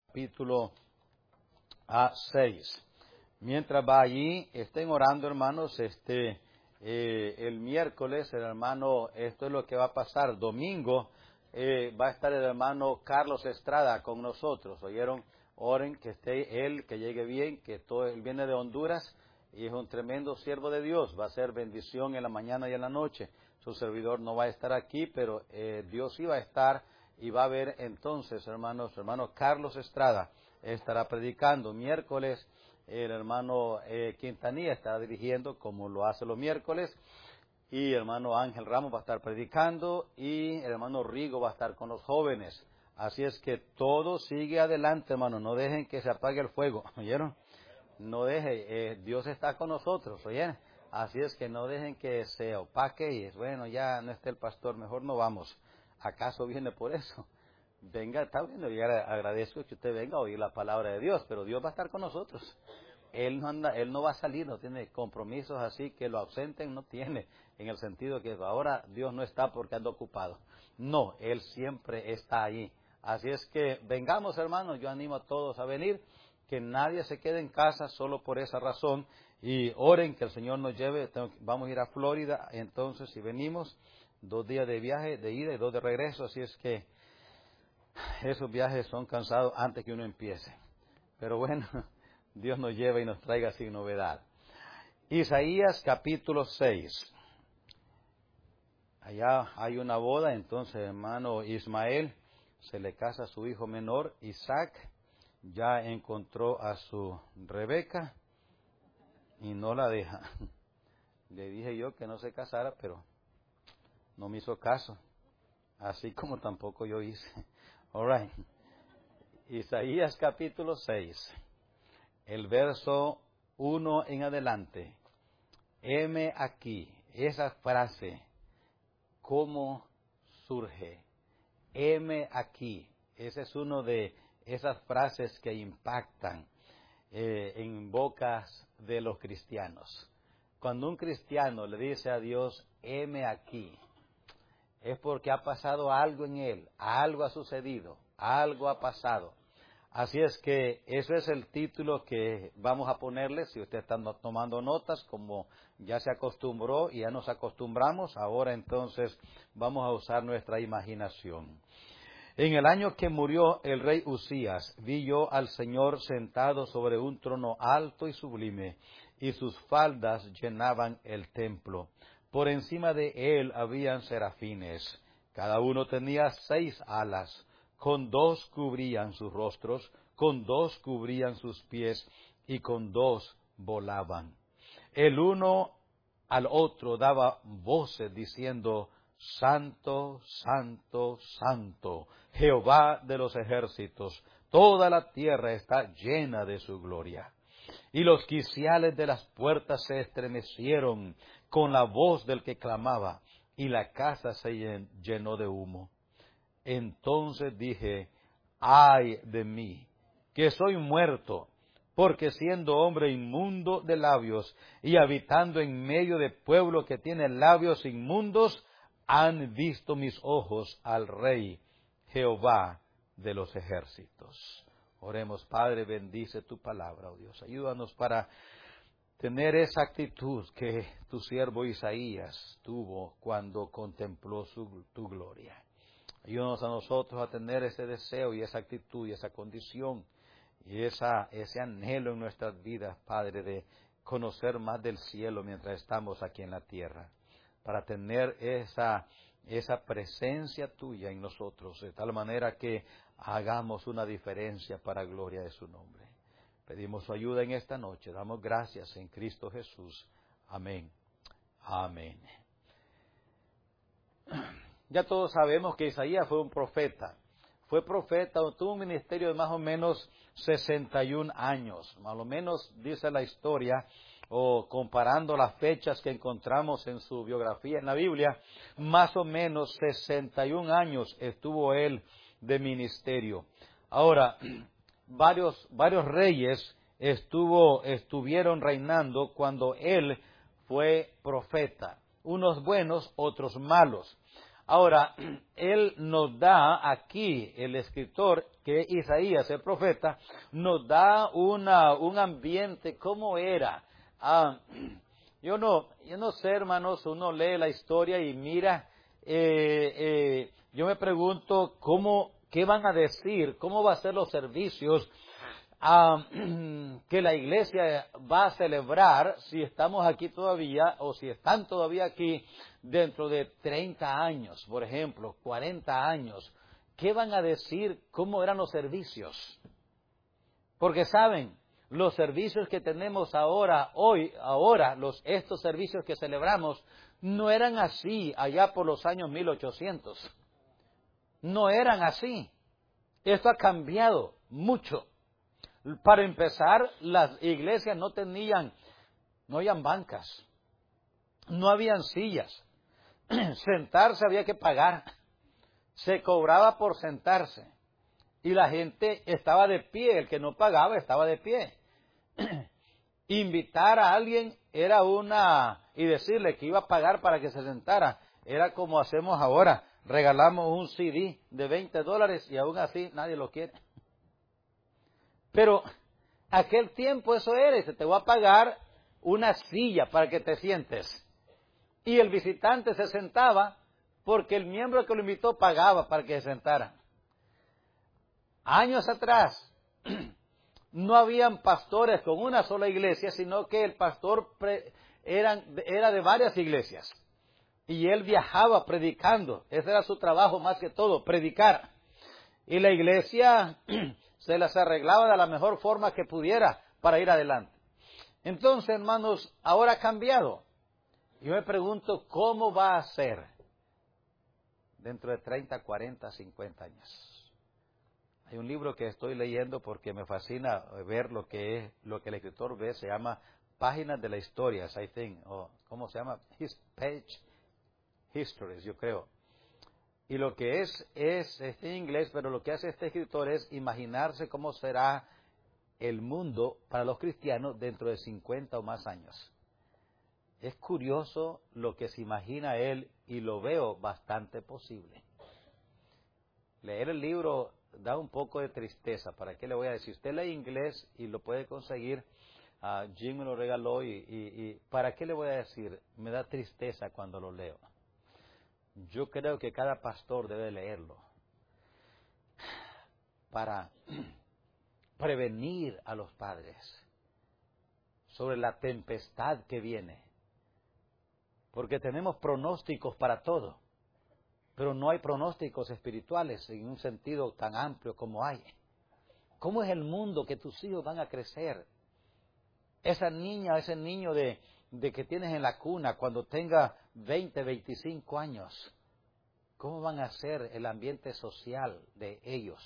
capítulo 6. Mientras va allí, estén orando, hermanos. El miércoles, el hermano, esto es lo que va a pasar. Domingo va a estar el hermano Carlos Estrada con nosotros. ¿Oyeron? Oren que esté él, que llegue bien, que todo él viene de Honduras y es un tremendo siervo de Dios. Va a ser bendición en la mañana y en la noche. Su servidor no va a estar aquí, pero Dios sí va a estar y va a haber entonces, hermanos, hermano Carlos Estrada estará predicando. Miércoles el hermano Quintanilla estará dirigiendo como lo hace los miércoles y el hermano Ángel Ramos va a estar predicando y el hermano Rigo va a estar con los jóvenes. Así es que todo sigue adelante, hermano. No dejen que se apague el fuego, ¿oyeron? No deje, Dios está con nosotros, ¿oyeron? Así es que no dejen que se opaque y es bueno, ya no está el pastor, mejor no vamos. ¿Acaso viene por eso? Venga, está bien, yo agradezco que usted venga a oír la palabra de Dios, pero Dios va a estar con nosotros. Él no va a salir, no tiene compromisos así que lo ausenten, no tiene, en el sentido que ahora Dios no está porque anda ocupado. No, Él siempre está ahí. Así es que vengamos, hermanos, yo animo a todos a venir, que nadie se quede en casa solo por esa razón, y oren que el Señor nos lleve. Vamos a ir a Florida, entonces si venimos, 2 días de viaje, de ida y 2 de regreso, así es que esos viajes son cansados antes que uno empiece. Pero bueno, Dios nos lleva y nos traiga sin novedad. Isaías capítulo 6. Allá hay una boda, entonces hermano Ismael se le casa a su hijo menor, Isaac, ya encontró a su Rebeca y no la deja. Le dije yo que no se casara, pero no me hizo caso, así como tampoco yo hice. All right. Isaías capítulo 6, el verso 1 en adelante. Heme aquí, esa frase, ¿cómo surge? Heme aquí, ese es uno de esas frases que impactan en bocas de los cristianos. Cuando un cristiano le dice a Dios, heme aquí, es porque ha pasado algo en él, algo ha sucedido, algo ha pasado. Así es que eso es el título que vamos a ponerle, si usted está tomando notas, como ya se acostumbró y ya nos acostumbramos, ahora entonces vamos a usar nuestra imaginación. En el año que murió el rey Usías, vi yo al Señor sentado sobre un trono alto y sublime, y sus faldas llenaban el templo. Por encima de él habían serafines, cada uno tenía 6 alas, con 2 cubrían sus rostros, con 2 cubrían sus pies, y con 2 volaban. El uno al otro daba voces diciendo, Santo, Santo, Santo, Jehová de los ejércitos, toda la tierra está llena de su gloria. Y los quiciales de las puertas se estremecieron con la voz del que clamaba, y la casa se llenó de humo. Entonces dije, ay de mí, que soy muerto, porque siendo hombre inmundo de labios y habitando en medio de pueblo que tiene labios inmundos, han visto mis ojos al Rey, Jehová de los ejércitos. Oremos, Padre, bendice tu palabra, oh Dios. Ayúdanos para tener esa actitud que tu siervo Isaías tuvo cuando contempló tu gloria. Ayúdanos a nosotros a tener ese deseo y esa actitud y esa condición y ese anhelo en nuestras vidas, Padre, de conocer más del cielo mientras estamos aquí en la tierra, para tener esa presencia tuya en nosotros, de tal manera que hagamos una diferencia para gloria de su nombre. Pedimos su ayuda en esta noche. Damos gracias en Cristo Jesús. Amén. Amén. Ya todos sabemos que Isaías fue un profeta. Fue profeta, tuvo un ministerio de más o menos 61 años. Más o menos dice la historia, o comparando las fechas que encontramos en su biografía en la Biblia, más o menos 61 años estuvo él de ministerio. Ahora, varios reyes estuvieron reinando cuando él fue profeta. Unos buenos, otros malos. Ahora, él nos da aquí, el escritor, que es Isaías, el profeta, nos da un ambiente, ¿cómo era? Yo no sé, hermanos, uno lee la historia y mira, yo me pregunto qué van a decir, cómo va a ser los servicios que la iglesia va a celebrar si estamos aquí todavía o si están todavía aquí dentro de 30 años, por ejemplo, 40 años. ¿Qué van a decir? ¿Cómo eran los servicios? Porque saben, los servicios que tenemos estos servicios que celebramos, no eran así allá por los años 1800. No eran así. Esto ha cambiado mucho. Para empezar, las iglesias no habían bancas, no habían sillas. Sentarse había que pagar. Se cobraba por sentarse. Y la gente estaba de pie, el que no pagaba estaba de pie. Invitar a alguien y decirle que iba a pagar para que se sentara, era como hacemos ahora, regalamos un CD de $20 y aún así nadie lo quiere. Pero aquel tiempo eso era, te voy a pagar una silla para que te sientes. Y el visitante se sentaba porque el miembro que lo invitó pagaba para que se sentara. Años atrás, no habían pastores con una sola iglesia, sino que el pastor era de varias iglesias. Y él viajaba predicando. Ese era su trabajo más que todo, predicar. Y la iglesia se las arreglaba de la mejor forma que pudiera para ir adelante. Entonces, hermanos, ahora ha cambiado. Yo me pregunto, ¿cómo va a ser dentro de 30, 40, 50 años? Hay un libro que estoy leyendo porque me fascina ver lo que el escritor ve, se llama Páginas de la Historia, I think, o ¿cómo se llama? Page Histories, yo creo. Y lo que es en inglés, pero lo que hace este escritor es imaginarse cómo será el mundo para los cristianos dentro de 50 o más años. Es curioso lo que se imagina él y lo veo bastante posible. Leer el libro da un poco de tristeza. ¿Para qué le voy a decir? Usted lee inglés y lo puede conseguir. Jim me lo regaló y ¿para qué le voy a decir? Me da tristeza cuando lo leo. Yo creo que cada pastor debe leerlo para prevenir a los padres sobre la tempestad que viene. Porque tenemos pronósticos para todo, pero no hay pronósticos espirituales en un sentido tan amplio como hay. ¿Cómo es el mundo que tus hijos van a crecer? Esa niña, ese niño de que tienes en la cuna cuando tenga 20, 25 años, ¿cómo van a ser el ambiente social de ellos?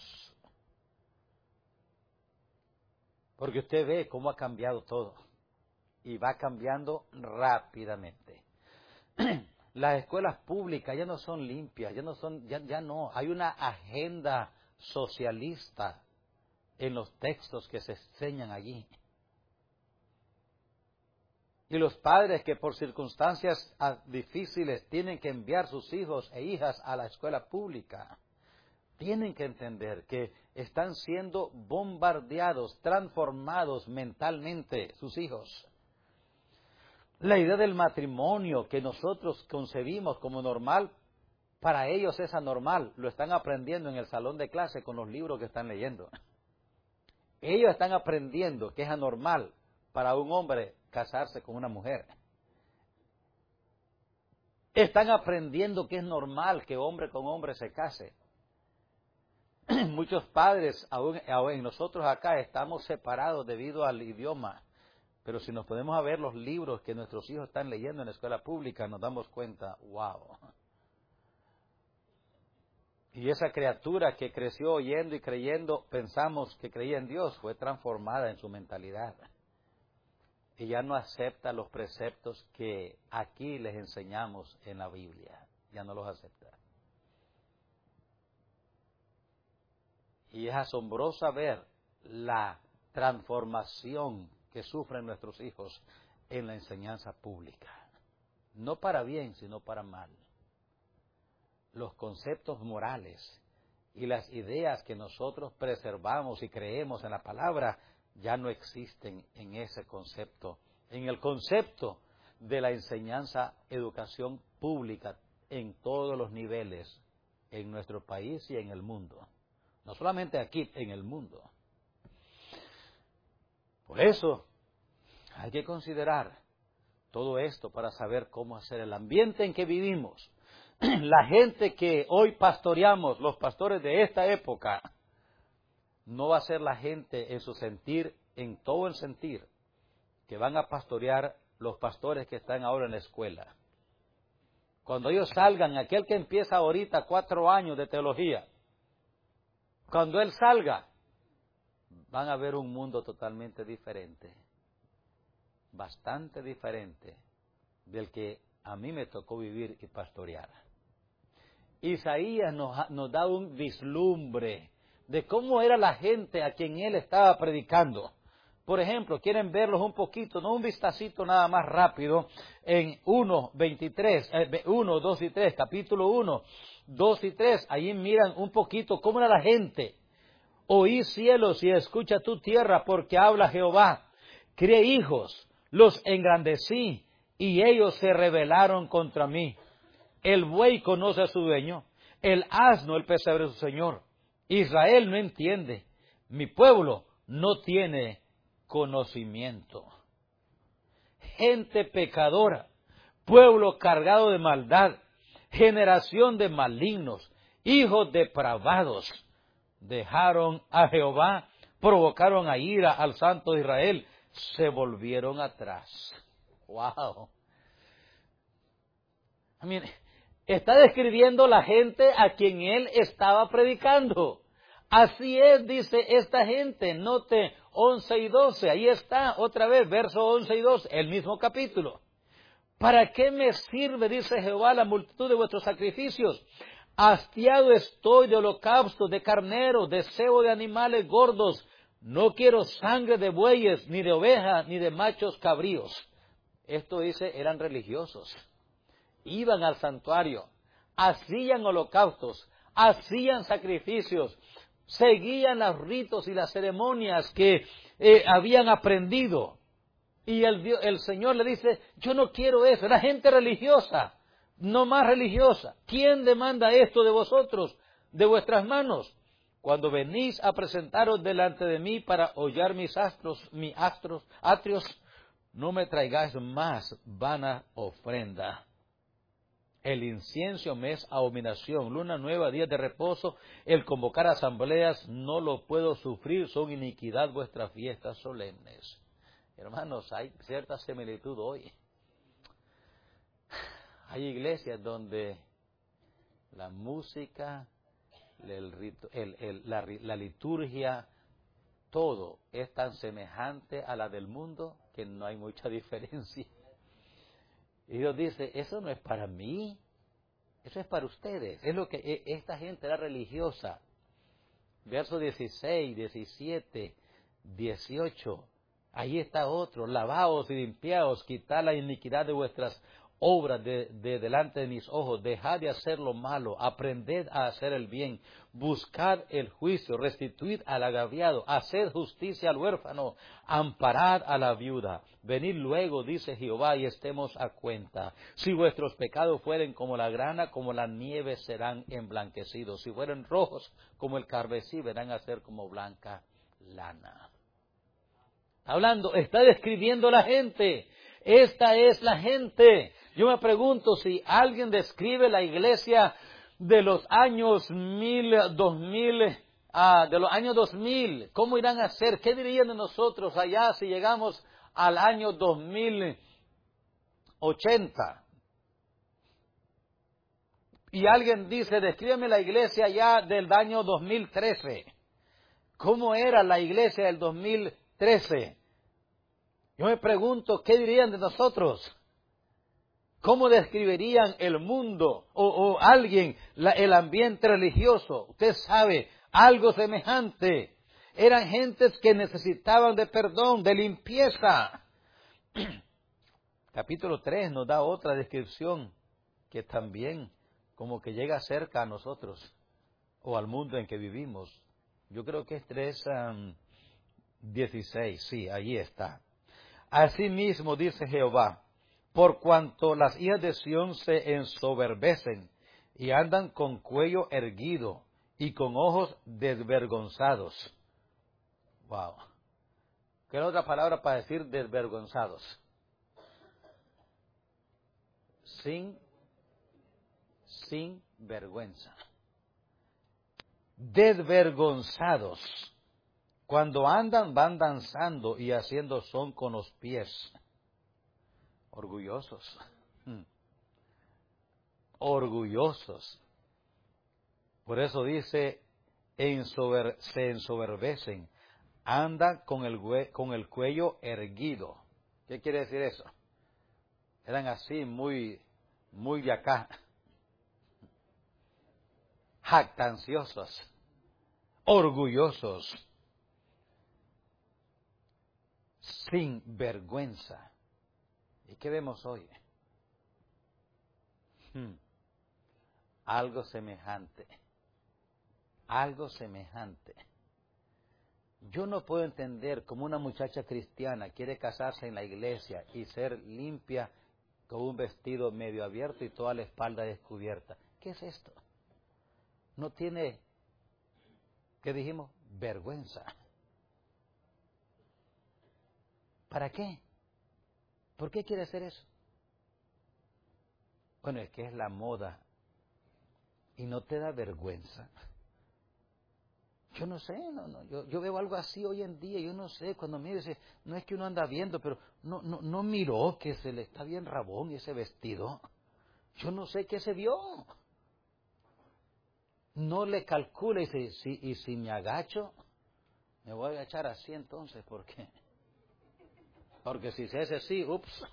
Porque usted ve cómo ha cambiado todo y va cambiando rápidamente. Las escuelas públicas ya no son limpias, ya no, hay una agenda socialista en los textos que se enseñan allí. Y los padres que por circunstancias difíciles tienen que enviar sus hijos e hijas a la escuela pública, tienen que entender que están siendo bombardeados, transformados mentalmente sus hijos. La idea del matrimonio que nosotros concebimos como normal, para ellos es anormal. Lo están aprendiendo en el salón de clase con los libros que están leyendo. Ellos están aprendiendo que es anormal para un hombre casarse con una mujer. Están aprendiendo que es normal que hombre con hombre se case. Muchos padres, aún nosotros acá, estamos separados debido al idioma. Pero si nos ponemos a ver los libros que nuestros hijos están leyendo en la escuela pública, nos damos cuenta, wow. Y esa criatura que creció oyendo y creyendo, pensamos que creía en Dios, fue transformada en su mentalidad. Y ya no acepta los preceptos que aquí les enseñamos en la Biblia. Ya no los acepta. Y es asombroso ver la transformación que sufren nuestros hijos en la enseñanza pública. No para bien, sino para mal. los conceptos morales y las ideas que nosotros preservamos y creemos en la palabra ya no existen en ese concepto, en el concepto de la enseñanza, educación pública en todos los niveles, en nuestro país y en el mundo. No solamente aquí, en el mundo. Por eso hay que considerar todo esto para saber cómo hacer el ambiente en que vivimos. La gente que hoy pastoreamos, los pastores de esta época, no va a ser la gente en su sentir, en todo el sentir, que van a pastorear los pastores que están ahora en la escuela. Cuando ellos salgan, aquel que empieza ahorita 4 años de teología, cuando él salga, van a ver un mundo totalmente diferente, bastante diferente del que a mí me tocó vivir y pastorear. Isaías nos da un vislumbre de cómo era la gente a quien él estaba predicando. Por ejemplo, quieren verlos un poquito, no un vistacito nada más rápido, en 1, 2 y 3, capítulo 1, 2 y 3, ahí miran un poquito cómo era la gente. Oí cielos y escucha tu tierra, porque habla Jehová. Crié hijos, los engrandecí, y ellos se rebelaron contra mí. El buey conoce a su dueño, el asno el pesebre de su señor. Israel no entiende, mi pueblo no tiene conocimiento. Gente pecadora, pueblo cargado de maldad, generación de malignos, hijos depravados, dejaron a Jehová, provocaron a ira al Santo de Israel, se volvieron atrás. ¡Wow! Está describiendo la gente a quien él estaba predicando. Así es, dice esta gente. Note 11 y 12. Ahí está, otra vez, verso 11 y 12, el mismo capítulo. ¿Para qué me sirve, dice Jehová, la multitud de vuestros sacrificios? Hastiado estoy de holocaustos, de carneros, de cebo de animales gordos. No quiero sangre de bueyes, ni de ovejas, ni de machos cabríos. Esto dice, eran religiosos. Iban al santuario, hacían holocaustos, hacían sacrificios, seguían los ritos y las ceremonias que habían aprendido. Y el Señor le dice, yo no quiero eso, era gente religiosa, no más religiosa. ¿Quién demanda esto de vosotros, de vuestras manos? Cuando venís a presentaros delante de mí para hollar mis atrios, no me traigáis más vana ofrenda. El incienso me es abominación, luna nueva, días de reposo, el convocar asambleas, no lo puedo sufrir, son iniquidad vuestras fiestas solemnes. Hermanos, hay cierta similitud hoy. Hay iglesias donde la música, la liturgia, todo es tan semejante a la del mundo que no hay mucha diferencia. Y Dios dice, eso no es para mí, eso es para ustedes. Es lo que esta gente era religiosa. Versos 16, 17, 18. Ahí está otro. Lavaos y limpiaos, quitad la iniquidad de vuestras obras de delante de mis ojos. Dejad de hacer lo malo, aprended a hacer el bien. Buscad el juicio, restituid al agraviado, haced justicia al huérfano, amparad a la viuda. Venid luego, dice Jehová, y estemos a cuenta. Si vuestros pecados fueren como la grana, como la nieve serán emblanquecidos. Si fueren rojos como el carmesí, verán a ser como blanca lana. Está describiendo la gente. Esta es la gente. Yo me pregunto si alguien describe la iglesia de los años 2000, ¿cómo irán a ser? ¿Qué dirían de nosotros allá si llegamos al año 2080? Y alguien dice, descríbeme la iglesia ya del año 2013. ¿Cómo era la iglesia del 2013? Yo me pregunto, ¿qué dirían de nosotros? ¿Cómo describirían el mundo o alguien el ambiente religioso? Usted sabe, algo semejante. Eran gentes que necesitaban de perdón, de limpieza. Capítulo 3 nos da otra descripción que también como que llega cerca a nosotros o al mundo en que vivimos. Yo creo que es 3:16, sí, allí está. Asimismo dice Jehová, por cuanto las hijas de Sión se ensoberbecen y andan con cuello erguido y con ojos desvergonzados. Wow. ¿Qué es otra palabra para decir desvergonzados? Sin vergüenza. Desvergonzados. Cuando andan, van danzando y haciendo son con los pies. Orgullosos. Orgullosos. Por eso dice, se ensoberbecen. Andan con el cuello erguido. ¿Qué quiere decir eso? Eran así, muy de acá. Jactanciosos. Orgullosos. Sin vergüenza. ¿Y qué vemos hoy? Algo semejante. Algo semejante. Yo no puedo entender cómo una muchacha cristiana quiere casarse en la iglesia y ser limpia con un vestido medio abierto y toda la espalda descubierta. ¿Qué es esto? No tiene, ¿qué dijimos? Vergüenza. ¿Para qué? ¿Por qué quiere hacer eso? Bueno, es que es la moda. ¿Y no te da vergüenza? Yo no sé, yo veo algo así hoy en día, yo no sé, cuando me dice, no es que uno anda viendo, pero no miró que se le está bien rabón ese vestido. Yo no sé qué se vio. No le calcula y dice, y si me agacho, me voy a agachar así entonces, ¿por qué? Porque si se hace así, ups.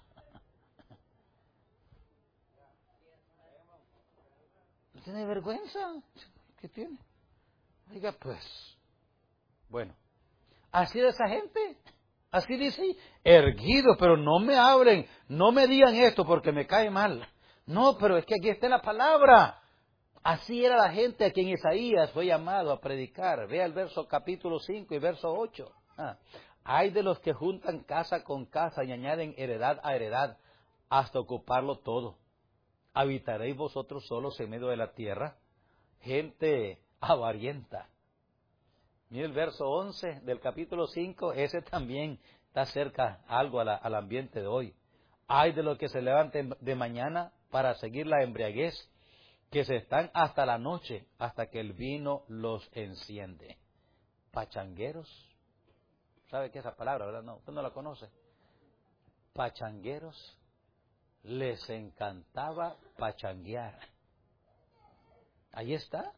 ¿No tiene vergüenza? ¿Qué tiene? Diga pues, bueno, así de esa gente, así dice, erguido, pero no me hablen, no me digan esto porque me cae mal. No, pero es que aquí está la palabra. Así era la gente a quien Isaías fue llamado a predicar. Vea el verso capítulo 5 y verso 8. Hay de los que juntan casa con casa y añaden heredad a heredad hasta ocuparlo todo. ¿Habitaréis vosotros solos en medio de la tierra? Gente avarienta. Mire el verso 11 del capítulo 5, ese también está cerca algo al ambiente de hoy. Hay de los que se levanten de mañana para seguir la embriaguez, que se están hasta la noche, hasta que el vino los enciende. Pachangueros. ¿Sabe qué es esa palabra, verdad? No, usted no la conoce. Pachangueros. Les encantaba pachanguear. Ahí está.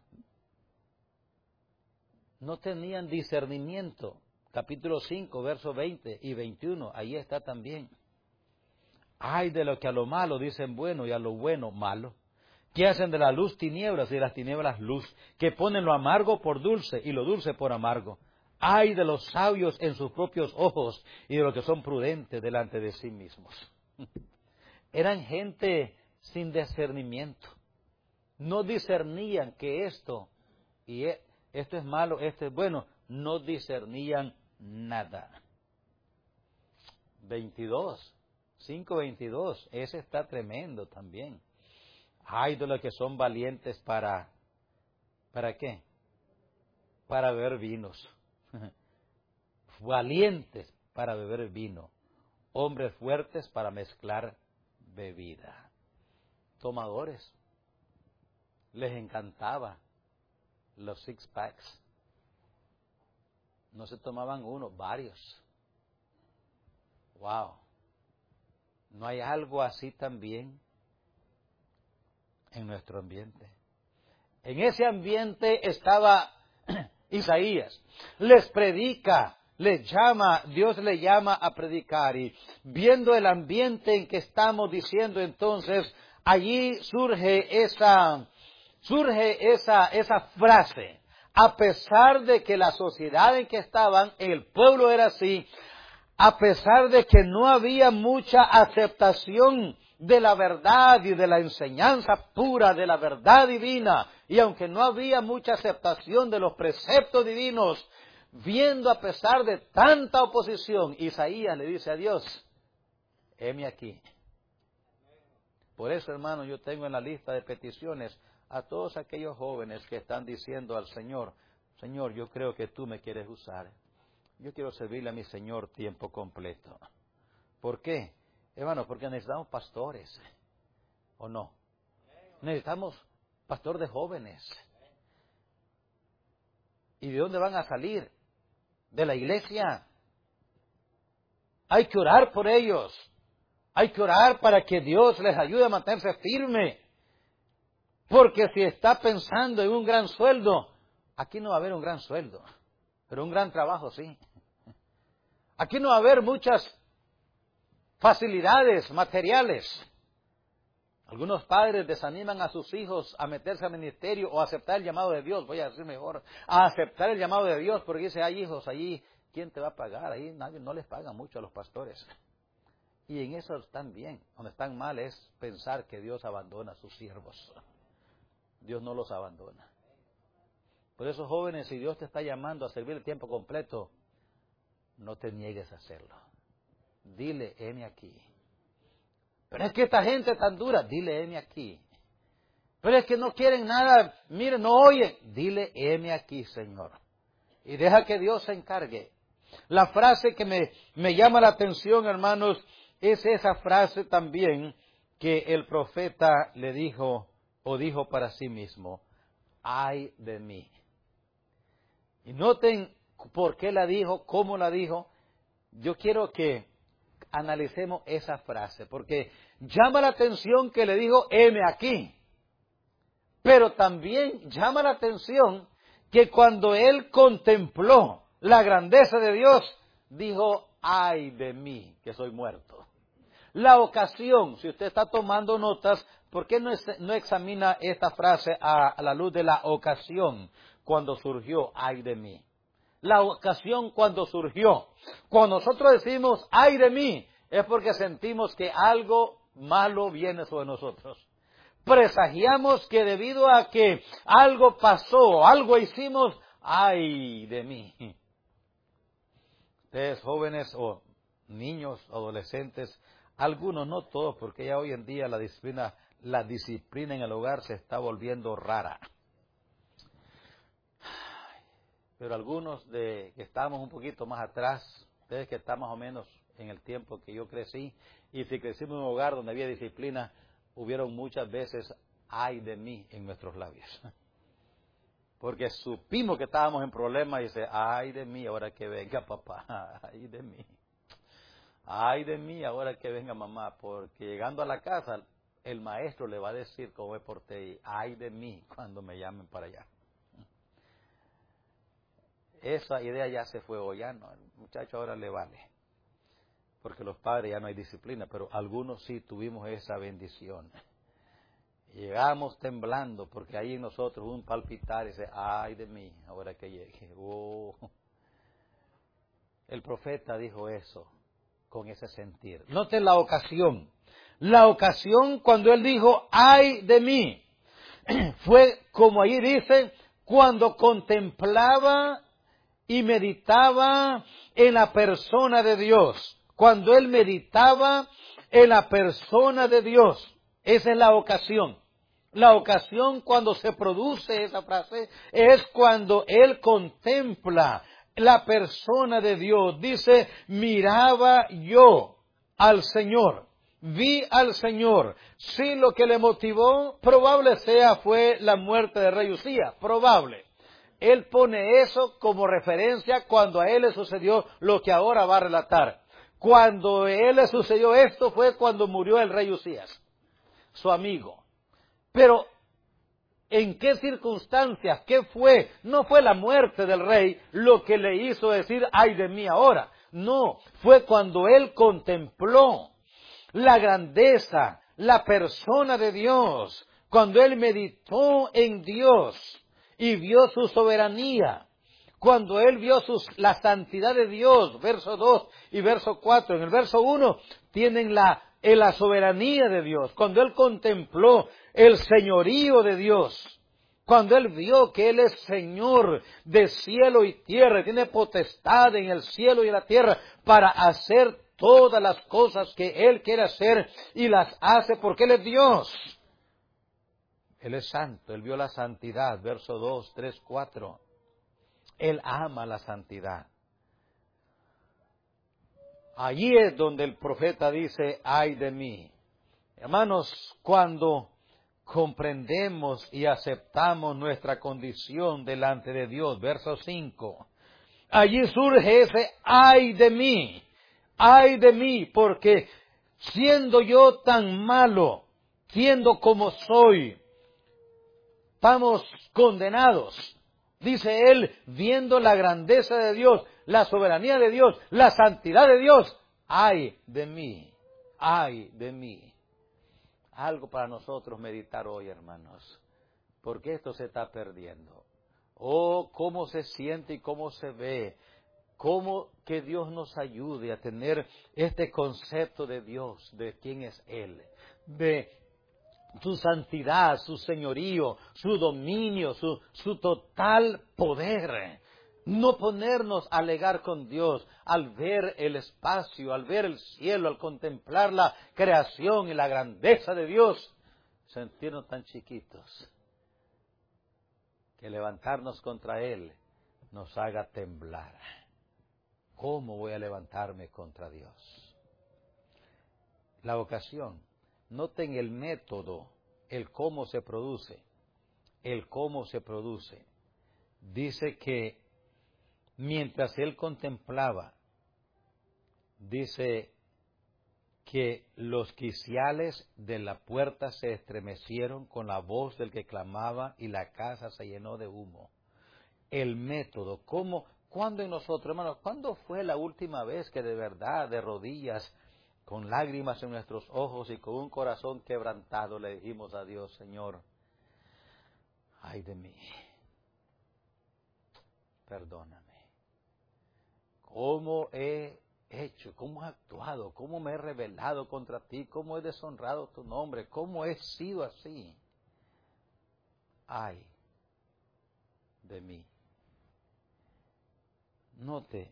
No tenían discernimiento. Capítulo 5, versos 20 y 21. Ahí está también. Ay de lo que a lo malo dicen bueno y a lo bueno malo. Que hacen de la luz tinieblas y de las tinieblas luz. Que ponen lo amargo por dulce y lo dulce por amargo. Ay de los sabios en sus propios ojos y de los que son prudentes delante de sí mismos. Eran gente sin discernimiento. No discernían que esto es malo, esto es bueno. No discernían nada. 5:22. Ese está tremendo también. Hay de los que son valientes ¿para qué? Para beber vinos. Valientes para beber vino. Hombres fuertes para mezclar bebida. Tomadores. Les encantaba los six packs. No se tomaban uno, varios. Wow. ¿No hay algo así también en nuestro ambiente? En ese ambiente estaba Isaías. Les predica, les llama, Dios le llama a predicar. Y viendo el ambiente en que estamos diciendo entonces, allí surge esa frase. A pesar de que la sociedad en que estaban, el pueblo era así, a pesar de que no había mucha aceptación de la verdad y de la enseñanza pura de la verdad divina. Y aunque no había mucha aceptación de los preceptos divinos, viendo a pesar de tanta oposición, Isaías le dice a Dios, heme aquí. Por eso, hermano, yo tengo en la lista de peticiones a todos aquellos jóvenes que están diciendo al Señor, Señor, yo creo que tú me quieres usar. Yo quiero servirle a mi Señor tiempo completo. ¿Por qué? Hermano, porque necesitamos pastores, ¿o no? Necesitamos pastor de jóvenes. ¿Y de dónde van a salir? De la iglesia. Hay que orar por ellos. Hay que orar para que Dios les ayude a mantenerse firme. Porque si está pensando en un gran sueldo, aquí no va a haber un gran sueldo, pero un gran trabajo sí. Aquí no va a haber muchas facilidades materiales. Algunos padres desaniman a sus hijos a meterse al ministerio o a aceptar el llamado de Dios. Voy a decir mejor, a aceptar el llamado de Dios, porque dice, hay hijos allí, ¿quién te va a pagar? Ahí nadie, no les paga mucho a los pastores. Y en eso están bien. Donde están mal es pensar que Dios abandona a sus siervos. Dios no los abandona. Por eso, jóvenes, si Dios te está llamando a servir el tiempo completo, no te niegues a hacerlo. Dile, heme aquí. Pero es que esta gente es tan dura, dile, heme aquí. Pero es que no quieren nada, miren, no oyen, dile, heme aquí, Señor. Y deja que Dios se encargue. La frase que me llama la atención, hermanos, es esa frase también que el profeta le dijo o dijo para sí mismo, ay de mí. Y noten por qué la dijo, cómo la dijo. Yo quiero que analicemos esa frase, porque llama la atención que le dijo, heme aquí. Pero también llama la atención que cuando él contempló la grandeza de Dios, dijo, ay de mí, que soy muerto. La ocasión, si usted está tomando notas, ¿por qué no examina esta frase a la luz de la ocasión cuando surgió, ay de mí? La ocasión cuando surgió. Cuando nosotros decimos, ay de mí, es porque sentimos que algo malo viene sobre nosotros. Presagiamos que debido a que algo pasó, algo hicimos, ay de mí. Ustedes jóvenes o niños, adolescentes, algunos, no todos, porque ya hoy en día la disciplina en el hogar se está volviendo rara. Pero algunos que estamos un poquito más atrás, ustedes que están más o menos en el tiempo que yo crecí, y si crecimos en un hogar donde había disciplina, hubieron muchas veces, ay de mí, en nuestros labios. Porque supimos que estábamos en problemas y dice, ay de mí, ahora que venga papá, ay de mí. Ay de mí, ahora que venga mamá, porque llegando a la casa, el maestro le va a decir cómo me porté y ay de mí cuando me llamen para allá. Esa idea ya se fue o ya no, el muchacho ahora le vale. Porque los padres ya no hay disciplina, pero algunos sí tuvimos esa bendición. Llegamos temblando, porque ahí en nosotros un palpitar y dice, ay de mí, ahora que llegue. Oh. El profeta dijo eso, con ese sentir. Noten la ocasión. La ocasión cuando él dijo, ay de mí, fue como ahí dice, cuando contemplaba y meditaba en la persona de Dios. Cuando él meditaba en la persona de Dios. Esa es la ocasión. La ocasión cuando se produce esa frase es cuando él contempla la persona de Dios. Dice, miraba yo al Señor. Vi al Señor. Sí, lo que le motivó, probable fue la muerte de rey Usías. Probable. Él pone eso como referencia cuando a él le sucedió lo que ahora va a relatar. Cuando a él le sucedió esto fue cuando murió el rey Usías, su amigo. Pero, ¿en qué circunstancias? ¿Qué fue? No fue la muerte del rey lo que le hizo decir, ay de mí ahora. No, fue cuando él contempló la grandeza, la persona de Dios, cuando él meditó en Dios y vio su soberanía, Cuando él vio la santidad de Dios, verso 2 y verso 4. En el verso 1 tienen la soberanía de Dios. Cuando él contempló el señorío de Dios, cuando él vio que él es Señor de cielo y tierra, tiene potestad en el cielo y en la tierra para hacer todas las cosas que él quiere hacer y las hace porque él es Dios. Él es santo, él vio la santidad, verso 2, 3, 4. Él ama la santidad. Allí es donde el profeta dice, ay de mí. Hermanos, cuando comprendemos y aceptamos nuestra condición delante de Dios, verso 5, allí surge ese ay de mí, porque siendo yo tan malo, siendo como soy, estamos condenados. Dice él, viendo la grandeza de Dios, la soberanía de Dios, la santidad de Dios, ay de mí, ay de mí. Algo para nosotros meditar hoy, hermanos, porque esto se está perdiendo. Oh, cómo se siente y cómo se ve, cómo que Dios nos ayude a tener este concepto de Dios, de quién es Él, de su santidad, su señorío, su dominio, su total poder. No ponernos a alegar con Dios al ver el espacio, al ver el cielo, al contemplar la creación y la grandeza de Dios, sentirnos tan chiquitos que levantarnos contra Él nos haga temblar. ¿Cómo voy a levantarme contra Dios? La ocasión. Noten el método, el cómo se produce. El cómo se produce. Dice que mientras él contemplaba, dice que los quiciales de la puerta se estremecieron con la voz del que clamaba y la casa se llenó de humo. El método, ¿cuándo en nosotros, hermanos, cuándo fue la última vez que de verdad, de rodillas, con lágrimas en nuestros ojos y con un corazón quebrantado le dijimos a Dios, Señor, ay de mí, perdóname? ¿Cómo he hecho? ¿Cómo he actuado? ¿Cómo me he rebelado contra ti? ¿Cómo he deshonrado tu nombre? ¿Cómo he sido así? Ay de mí. Note,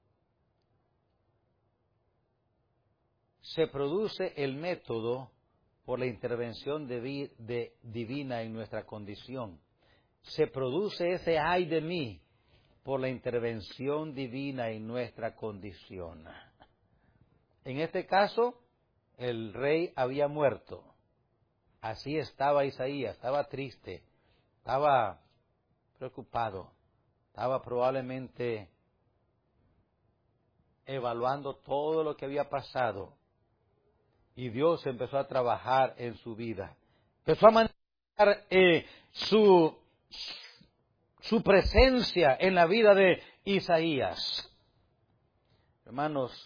se produce el método por la intervención divina en nuestra condición. Se produce ese ay de mí por la intervención divina en nuestra condición. En este caso, el rey había muerto. Así estaba Isaías, estaba triste, estaba preocupado, estaba probablemente evaluando todo lo que había pasado. Y Dios empezó a trabajar en su vida. Empezó a manifestar su presencia en la vida de Isaías. Hermanos,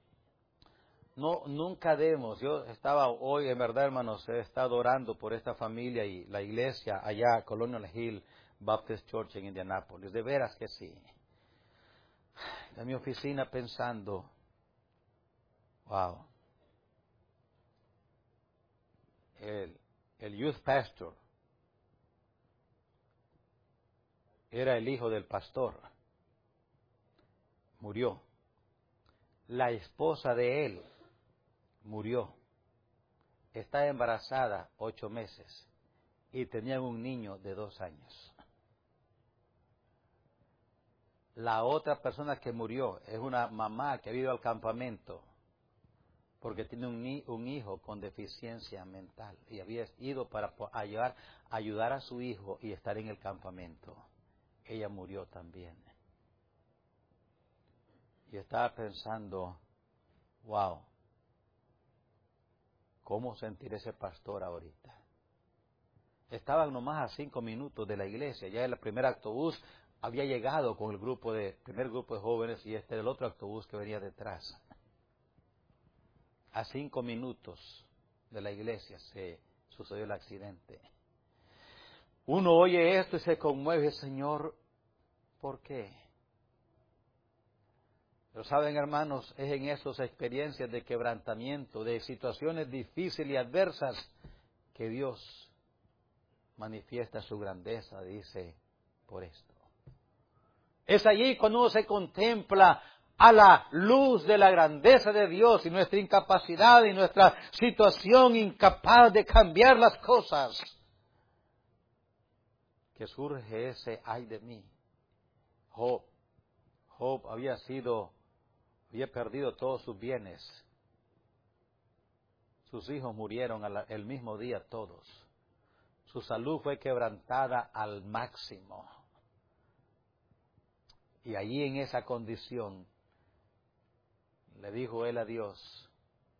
nunca demos. Yo estaba hoy, en verdad, hermanos, he estado orando por esta familia y la iglesia allá, Colonial Hill Baptist Church en Indianápolis. De veras que sí. En mi oficina pensando, wow. El youth pastor era el hijo del pastor. Murió. La esposa de él murió. Está embarazada 8 meses y tenían un niño de 2 años. La otra persona que murió es una mamá que ha ido al campamento porque tiene un hijo con deficiencia mental y había ido para ayudar a su hijo y estar en el campamento. Ella murió también. Y estaba pensando, wow, ¿cómo sentir ese pastor ahorita? Estaban nomás a 5 minutos de la iglesia, ya el primer autobús había llegado con el primer grupo de jóvenes y el otro autobús que venía detrás. A 5 minutos de la iglesia se sucedió el accidente. Uno oye esto y se conmueve, Señor, ¿por qué? Pero saben, hermanos, es en esas experiencias de quebrantamiento, de situaciones difíciles y adversas, que Dios manifiesta su grandeza, dice, por esto. Es allí cuando uno se contempla a la luz de la grandeza de Dios y nuestra incapacidad y nuestra situación incapaz de cambiar las cosas, que surge ese ay de mí. Job había perdido todos sus bienes. Sus hijos murieron el mismo día todos. Su salud fue quebrantada al máximo. Y allí en esa condición le dijo él a Dios,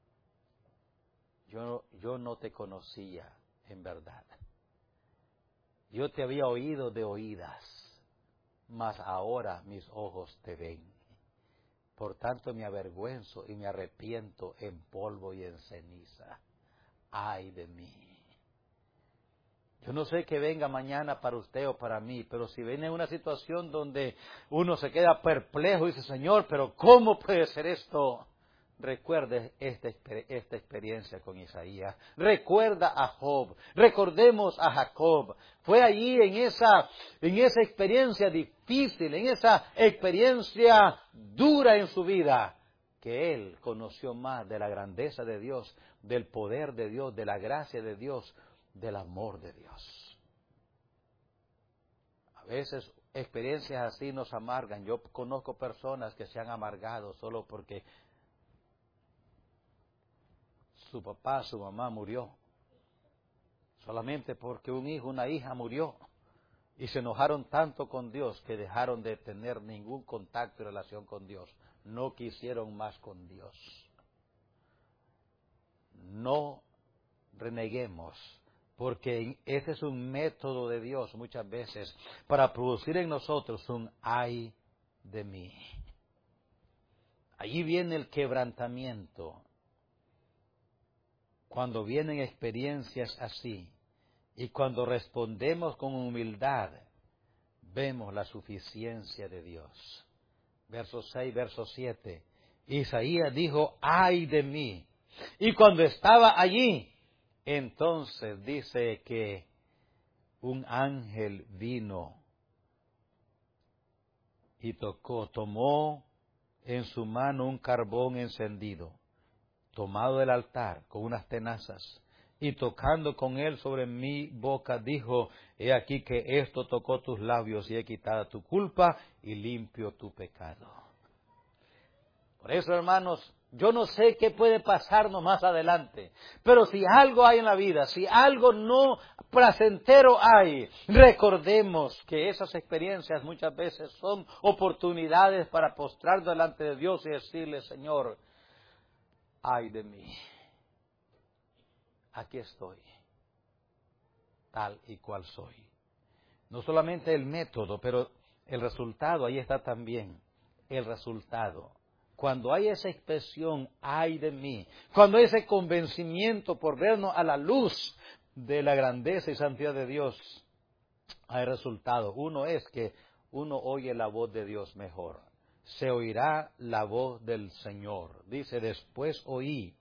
yo no te conocía en verdad. Yo te había oído de oídas, mas ahora mis ojos te ven. Por tanto me avergüenzo y me arrepiento en polvo y en ceniza. ¡Ay de mí! Yo no sé qué venga mañana para usted o para mí, pero si viene una situación donde uno se queda perplejo y dice, Señor, pero ¿cómo puede ser esto? Recuerde esta experiencia con Isaías. Recuerda a Job. Recordemos a Jacob. Fue allí en esa experiencia difícil, en esa experiencia dura en su vida, que él conoció más de la grandeza de Dios, del poder de Dios, de la gracia de Dios, del amor de Dios. A veces experiencias así nos amargan. Yo conozco personas que se han amargado solo porque su papá, su mamá murió. Solamente porque un hijo, una hija murió. Y se enojaron tanto con Dios que dejaron de tener ningún contacto y relación con Dios. No quisieron más con Dios. No reneguemos, porque ese es un método de Dios muchas veces para producir en nosotros un ay de mí. Allí viene el quebrantamiento. Cuando vienen experiencias así y cuando respondemos con humildad, vemos la suficiencia de Dios. Verso 6, verso 7. Isaías dijo, ¡ay de mí! Y cuando estaba allí, entonces dice que un ángel vino y tomó en su mano un carbón encendido, tomado del altar con unas tenazas, y tocando con él sobre mi boca, dijo, he aquí que esto tocó tus labios y he quitado tu culpa y limpio tu pecado. Por eso, hermanos, yo no sé qué puede pasarnos más adelante, pero si algo hay en la vida, si algo no placentero hay, recordemos que esas experiencias muchas veces son oportunidades para postrar delante de Dios y decirle, Señor, ay de mí, aquí estoy, tal y cual soy. No solamente el método, pero el resultado, ahí está también el resultado. Cuando hay esa expresión, ay de mí, cuando hay ese convencimiento por vernos a la luz de la grandeza y santidad de Dios, hay resultado. Uno es que uno oye la voz de Dios mejor. Se oirá la voz del Señor. Dice, después oí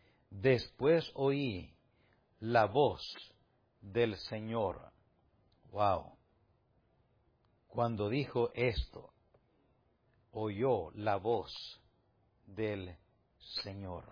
la voz del Señor. Wow. Cuando dijo esto, oyó la voz del Señor.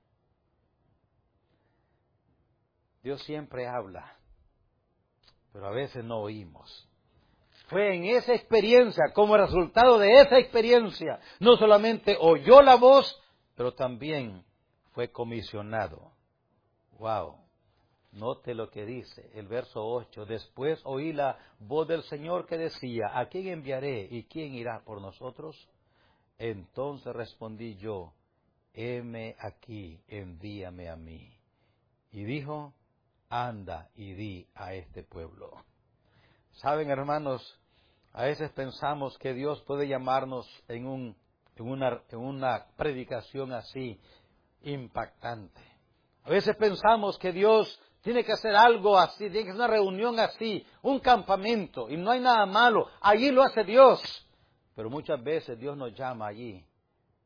Dios siempre habla, pero a veces no oímos. Fue en esa experiencia, como resultado de esa experiencia, no solamente oyó la voz, pero también fue comisionado. Wow. Note lo que dice el verso 8. Después oí la voz del Señor que decía, ¿a quién enviaré y quién irá por nosotros? Entonces respondí yo, heme aquí, envíame a mí. Y dijo, anda y di a este pueblo. Saben, hermanos, a veces pensamos que Dios puede llamarnos en una predicación así impactante. A veces pensamos que Dios tiene que hacer algo así, tiene que hacer una reunión así, un campamento, y no hay nada malo. Allí lo hace Dios. Pero muchas veces Dios nos llama allí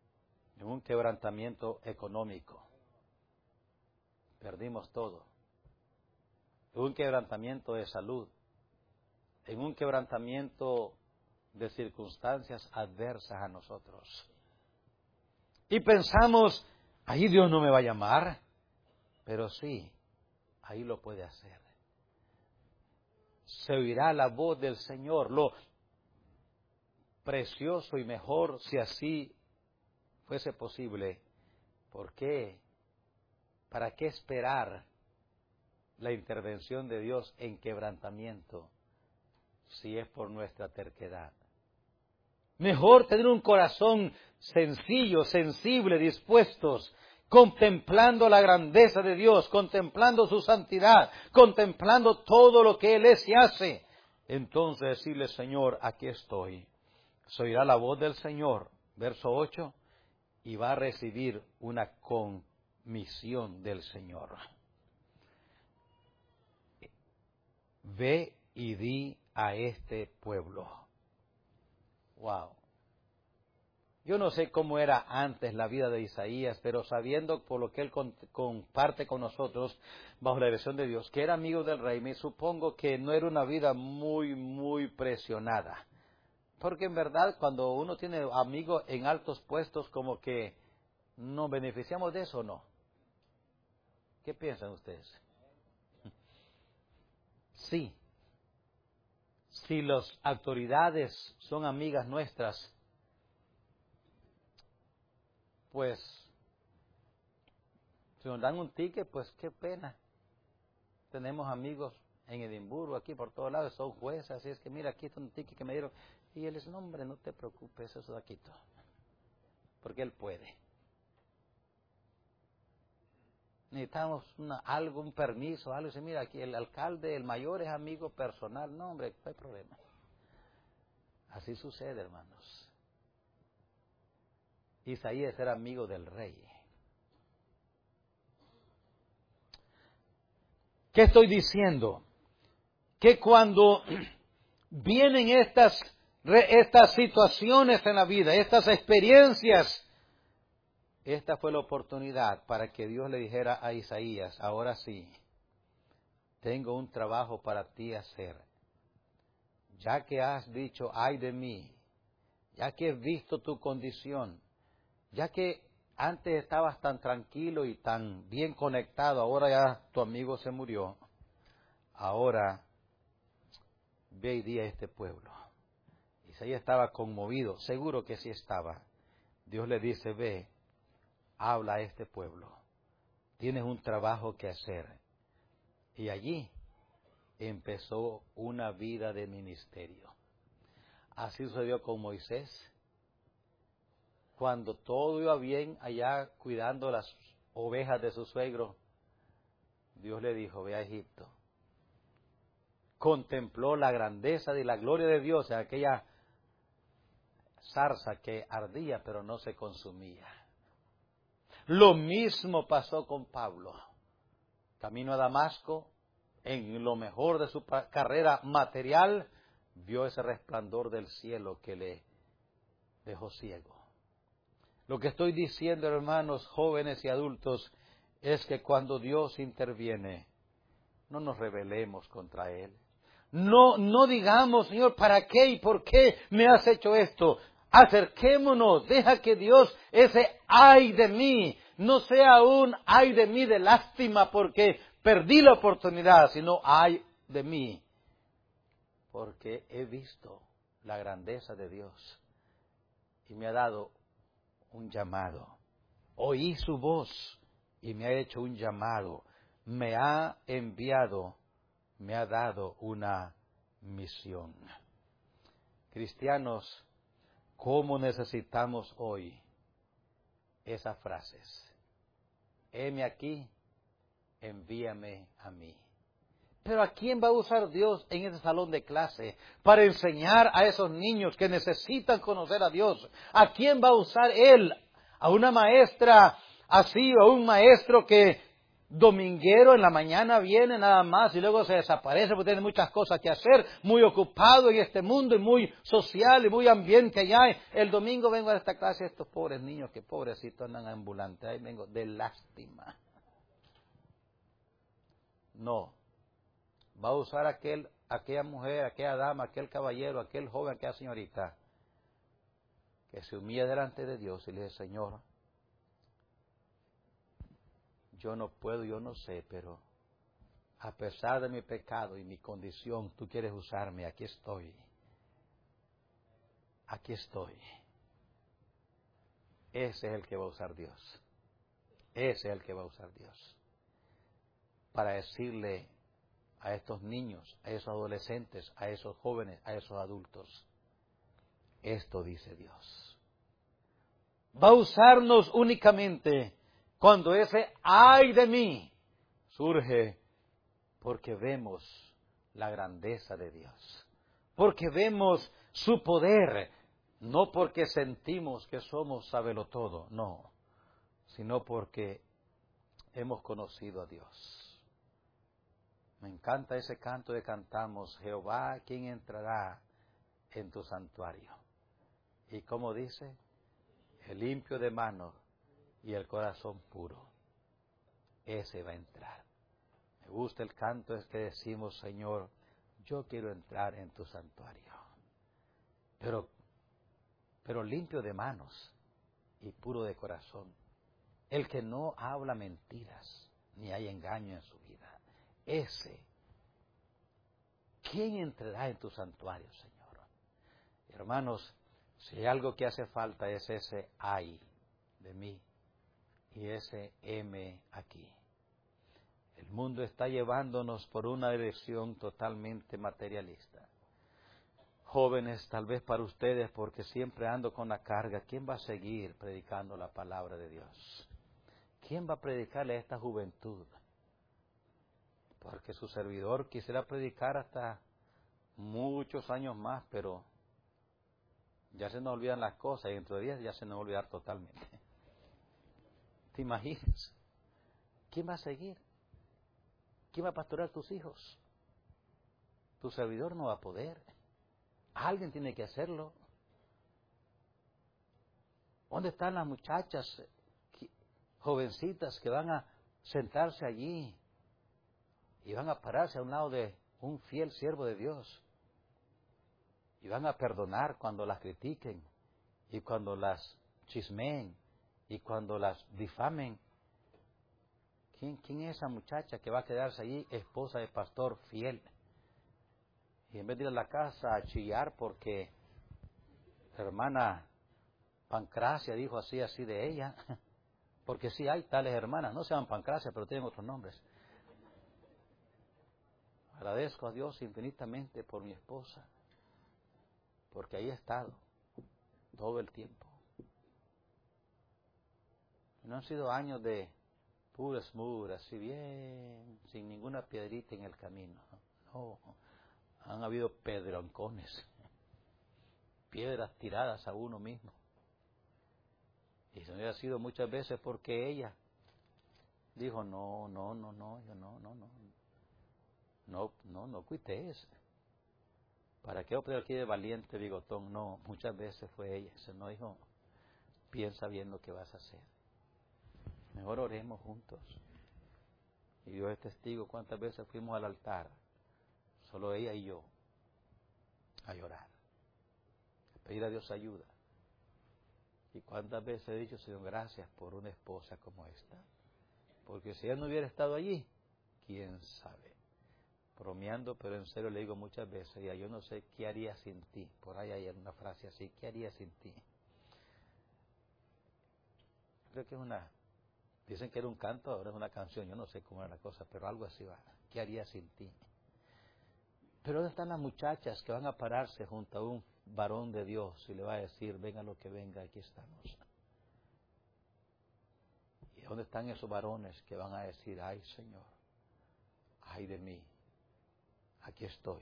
un quebrantamiento económico. Perdimos todo. En un quebrantamiento de salud. En un quebrantamiento de circunstancias adversas a nosotros. Y pensamos, ahí Dios no me va a llamar. Pero sí, ahí lo puede hacer. Se oirá la voz del Señor. Lo precioso y mejor si así fuese posible. ¿Por qué? ¿Para qué esperar la intervención de Dios en quebrantamiento si es por nuestra terquedad? Mejor tener un corazón sencillo, sensible, dispuestos, contemplando la grandeza de Dios, contemplando su santidad, contemplando todo lo que Él es y hace. Entonces decirle, Señor, aquí estoy. Se oirá la voz del Señor, verso 8, y va a recibir una comisión del Señor. Ve y di a este pueblo. Wow. Yo no sé cómo era antes la vida de Isaías, pero sabiendo por lo que él comparte con nosotros bajo la dirección de Dios, que era amigo del rey, me supongo que no era una vida muy presionada. Porque en verdad cuando uno tiene amigos en altos puestos, como que nos beneficiamos de eso o no. ¿Qué piensan ustedes? Sí. Si las autoridades son amigas nuestras, pues, si nos dan un ticket, pues qué pena. Tenemos amigos en Edimburgo, aquí por todos lados, son jueces, así es que mira, aquí está un ticket que me dieron. Y él dice, no hombre, no te preocupes, eso de aquí, porque él puede. Necesitamos un permiso, algo. Dice, mira, aquí el alcalde, el mayor es amigo personal. No hombre, no hay problema. Así sucede, hermanos. Isaías era amigo del rey. ¿Qué estoy diciendo? Que cuando vienen estas situaciones en la vida, estas experiencias, esta fue la oportunidad para que Dios le dijera a Isaías, ahora sí, tengo un trabajo para ti hacer. Ya que has dicho, ay de mí, ya que he visto tu condición, ya que antes estabas tan tranquilo y tan bien conectado, ahora ya tu amigo se murió, ahora ve y di a este pueblo. Isaías estaba conmovido, seguro que sí estaba. Dios le dice, ve, habla a este pueblo, tienes un trabajo que hacer. Y allí empezó una vida de ministerio. Así sucedió con Moisés. Cuando todo iba bien allá cuidando las ovejas de su suegro, Dios le dijo, ve a Egipto. Contempló la grandeza y la gloria de Dios en aquella zarza que ardía pero no se consumía. Lo mismo pasó con Pablo. Camino a Damasco, en lo mejor de su carrera material, vio ese resplandor del cielo que le dejó ciego. Lo que estoy diciendo, hermanos, jóvenes y adultos, es que cuando Dios interviene, no nos rebelemos contra Él. No digamos, Señor, ¿para qué y por qué me has hecho esto? Acerquémonos, deja que Dios, ese ay de mí, no sea un ay de mí de lástima porque perdí la oportunidad, sino ay de mí, porque he visto la grandeza de Dios y me ha dado un llamado. Oí su voz y me ha hecho un llamado. Me ha enviado, me ha dado una misión. Cristianos, ¿cómo necesitamos hoy esas frases? Heme aquí, envíame a mí. Pero ¿a quién va a usar Dios en ese salón de clase para enseñar a esos niños que necesitan conocer a Dios? ¿A quién va a usar Él? ¿A una maestra así o a un maestro que dominguero, en la mañana viene nada más y luego se desaparece porque tiene muchas cosas que hacer, muy ocupado en este mundo y muy social y muy ambiente allá. El domingo vengo a esta clase de estos pobres niños que pobrecitos andan ambulantes, ahí vengo de lástima. No, va a usar aquella mujer, aquella dama, aquel caballero, aquel joven, aquella señorita que se humilla delante de Dios y le dice: Señor, yo no puedo, yo no sé, pero a pesar de mi pecado y mi condición, tú quieres usarme, aquí estoy. Aquí estoy. Ese es el que va a usar Dios. Ese es el que va a usar Dios. Para decirle a estos niños, a esos adolescentes, a esos jóvenes, a esos adultos: esto dice Dios. Va a usarnos únicamente cuando ese ay de mí surge porque vemos la grandeza de Dios, porque vemos su poder, no porque sentimos que somos sabelotodo, no, sino porque hemos conocido a Dios. Me encanta ese canto que cantamos: Jehová, ¿quién entrará en tu santuario? Y como dice, el limpio de manos y el corazón puro, ese va a entrar. Me gusta el canto es que decimos: Señor, yo quiero entrar en tu santuario, pero limpio de manos y puro de corazón. El que no habla mentiras, ni hay engaño en su vida. Ese, ¿quién entrará en tu santuario, Señor? Hermanos, si hay algo que hace falta es ese ay de mí y ese heme aquí. El mundo está llevándonos por una dirección totalmente materialista. Jóvenes, tal vez para ustedes, porque siempre ando con la carga, ¿quién va a seguir predicando la palabra de Dios? ¿Quién va a predicarle a esta juventud? Porque su servidor quisiera predicar hasta muchos años más, pero ya se nos olvidan las cosas y dentro de días ya se nos va a olvidar totalmente. ¿Te imaginas? ¿Quién va a seguir? ¿Quién va a pastorear tus hijos? Tu servidor no va a poder. Alguien tiene que hacerlo. ¿Dónde están las muchachas, jovencitas, que van a sentarse allí y van a pararse a un lado de un fiel siervo de Dios y van a perdonar cuando las critiquen y cuando las chismeen y cuando las difamen? ¿Quién es esa muchacha que va a quedarse allí, esposa de pastor fiel? Y en vez de ir a la casa a chillar porque la hermana Pancracia dijo así de ella, porque sí hay tales hermanas, no se llaman Pancracia, pero tienen otros nombres. Agradezco a Dios infinitamente por mi esposa, porque ahí he estado todo el tiempo. No han sido años de pura smooth, así bien, sin ninguna piedrita en el camino. No, han habido pedroncones, piedras tiradas a uno mismo. Y eso hubiera sido muchas veces porque ella dijo: no cuites. ¿Para qué optar aquí de valiente bigotón? No, muchas veces fue ella. Se no dijo: piensa bien lo que vas a hacer. Mejor oremos juntos. Y Dios es testigo cuántas veces fuimos al altar, solo ella y yo, a llorar, a pedir a Dios ayuda. Y cuántas veces he dicho: Señor, gracias por una esposa como esta. Porque si él no hubiera estado allí, quién sabe. Bromeando, pero en serio le digo muchas veces: ya yo no sé qué haría sin ti. Por ahí hay una frase así: ¿qué haría sin ti? Creo que es dicen que era un canto, ahora es una canción, yo no sé cómo era la cosa, pero algo así va. ¿Qué haría sin ti? Pero ¿dónde están las muchachas que van a pararse junto a un varón de Dios y le va a decir: venga lo que venga, aquí estamos? ¿Y dónde están esos varones que van a decir: ay Señor, ay de mí, aquí estoy?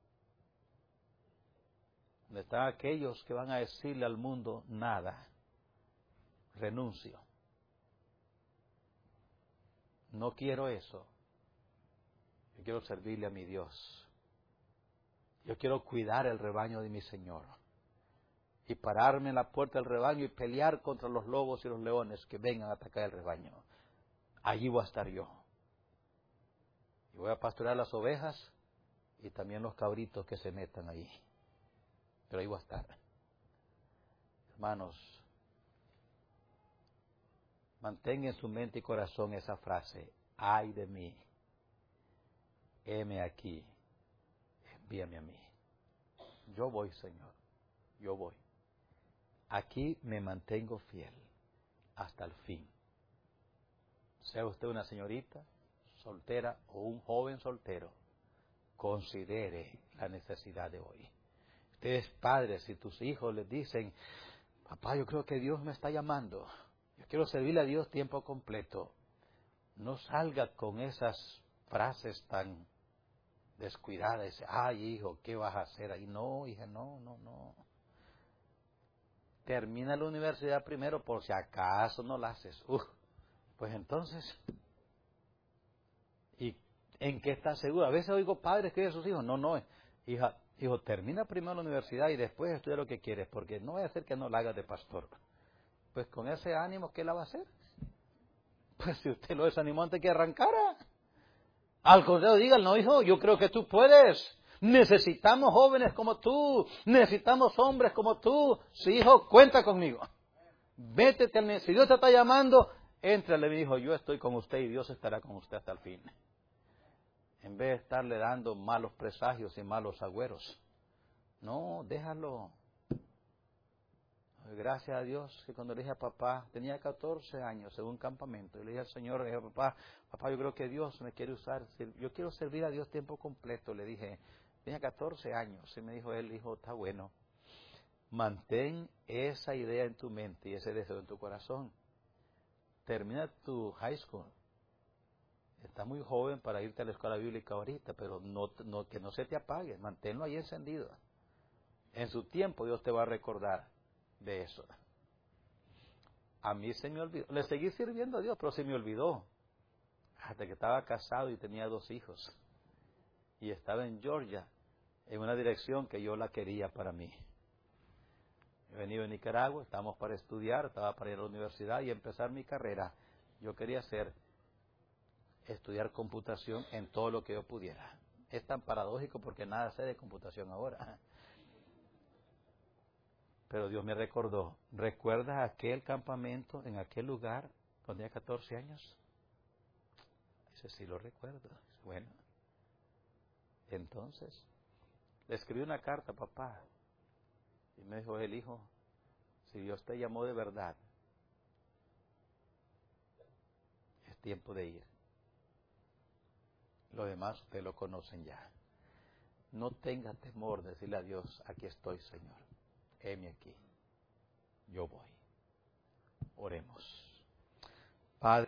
¿Dónde están aquellos que van a decirle al mundo: nada, renuncio, No quiero eso. Yo quiero servirle a mi Dios. Yo quiero cuidar el rebaño de mi Señor. Y pararme en la puerta del rebaño y pelear contra los lobos y los leones que vengan a atacar el rebaño. Allí voy a estar yo. Y voy a pastorear las ovejas y también los cabritos que se metan ahí. Pero ahí voy a estar. Hermanos, mantenga en su mente y corazón esa frase: ay de mí, heme aquí, envíame a mí. Yo voy, Señor, yo voy. Aquí me mantengo fiel hasta el fin. Sea usted una señorita soltera o un joven soltero, considere la necesidad de hoy. Usted es padre, si tus hijos les dicen: papá, yo creo que Dios me está llamando, yo quiero servirle a Dios tiempo completo, no salga con esas frases tan descuidadas. Ay, hijo, ¿qué vas a hacer ahí? No, hija, no. Termina la universidad primero, por si acaso no la haces. Pues entonces, ¿y en qué estás seguro? A veces oigo padres que dicen a sus hijos: no, hija, hijo, termina primero la universidad y después estudia lo que quieres, porque no vaya a ser que no la hagas de pastor. Pues con ese ánimo, ¿qué la va a hacer? Pues si usted lo desanimó antes que arrancara. Al contrario, dígale: no, hijo, yo creo que tú puedes. Necesitamos jóvenes como tú. Necesitamos hombres como tú. Sí, hijo, cuenta conmigo. Métete al... Si Dios te está llamando, éntrale, mi hijo, yo estoy con usted y Dios estará con usted hasta el fin. En vez de estarle dando malos presagios y malos agüeros. No, déjalo. Gracias a Dios que cuando le dije a papá, tenía 14 años en un campamento, y le dije al Señor: le dije, papá, yo creo que Dios me quiere usar, yo quiero servir a Dios tiempo completo. Le dije, tenía 14 años, y me dijo él: hijo, está bueno, mantén esa idea en tu mente y ese deseo en tu corazón. Termina tu high school. Estás muy joven para irte a la escuela bíblica ahorita, pero que no se te apague, manténlo ahí encendido. En su tiempo Dios te va a recordar de eso. A mí se me olvidó. Le seguí sirviendo a Dios, pero se me olvidó. Hasta que estaba casado y tenía 2 hijos. Y estaba en Georgia, en una dirección que yo la quería para mí. He venido de Nicaragua, estábamos para estudiar, estaba para ir a la universidad y empezar mi carrera. Yo quería estudiar computación en todo lo que yo pudiera. Es tan paradójico porque nada sé de computación ahora. Pero Dios me recordó: ¿recuerdas aquel campamento en aquel lugar cuando tenía 14 años? Dice: sí, lo recuerdo. Bueno, entonces le escribí una carta a papá y me dijo él: hijo, si Dios te llamó de verdad, es tiempo de ir. Lo demás ustedes lo conocen ya. No tenga temor de decirle a Dios: aquí estoy, Señor, heme aquí, yo voy. Oremos. Padre,